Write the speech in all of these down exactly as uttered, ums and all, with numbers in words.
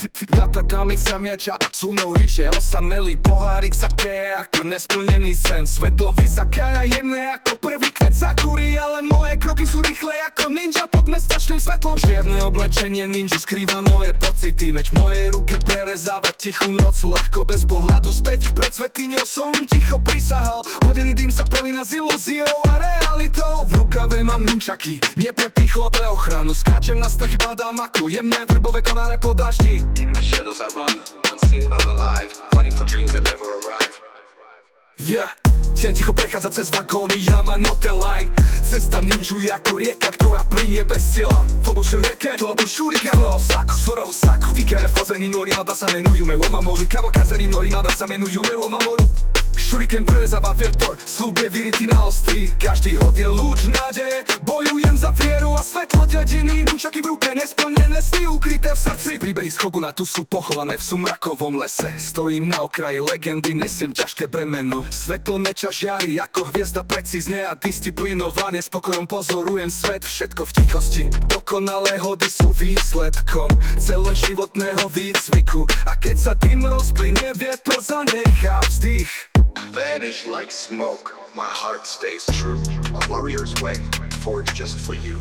Zatakami sa mieča, sú nohyšie osamelý pohárik sa keje ako nesplnený sen. Svetlo vysaká jemné ako prvý kvet zakúri, ale moje kroky sú rýchle ako ninja pod mestačným svetlom. Čierne oblečenie ninja skrýva moje pocity, veď moje ruky prerezáva tichú noc ľahko bez pohľadu späť. Pred svätyňou som ticho prisahal, hodený dým sa prelína s ilúziou a realitou. V rukave mám nunčaky, nie pre pichlo, pre ochranu. Skáčem na strch, badám ako jemné vrbové konáre po daždi. In the shadows I run, unseen but alive, fighting for dreams that never arrive. Yeah, tieň ticho prechádza cez vagóny, Yamano the line. Cesta ninju je ako rieka, ktorá plinie bez cieľa. V obušu rieke, to obu shuriken o saku, sorovu saku. Výkere v ození nori, nada sa menujú me Omamoru. Kamikaze nori, nada sa menujú me Omamoru. Shuriken prerezáva vietor, slúb je vyrytý na ostri. Každý hod je lúč nádeje, bojujem za vieru a svetlo dediny. Nunčaky v ruke, nesplnené sny ukryté v srdci. Príbehy z Choguna tu sú pochované v sumrakovom lese. Stojím na okraji legendy, nesiem ťažké bremeno. Svetlo meča žiari ako hviezda precízne a disciplinované. Spokojom pozorujem svet, všetko v tichosti. Dokonalé hody sú výsledkom celoživotného výcviku. A keď sa dým rozplynie, vietor zanechá vzdych. Vanish like smoke, my heart stays true. A warrior's way, forged just for you.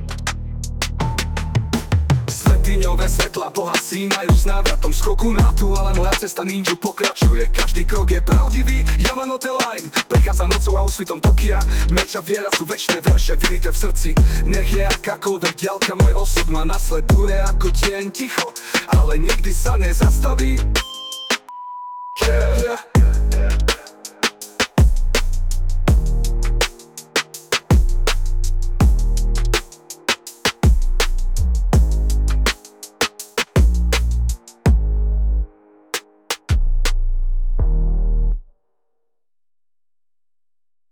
Svätyňové svetla Boha sínajú s návratom skoku na tu, ale moja cesta ninju pokračuje. Každý krok je pravdivý, Yamano the line. Prechádza nocou a osvitom Tokia. Meča viera sú večné verše vyryté v srdci. Nech je akákoľvek ďalka, môj osud ma nasleduje ako tieň ticho, ale nikdy sa nezastaví. Yeah.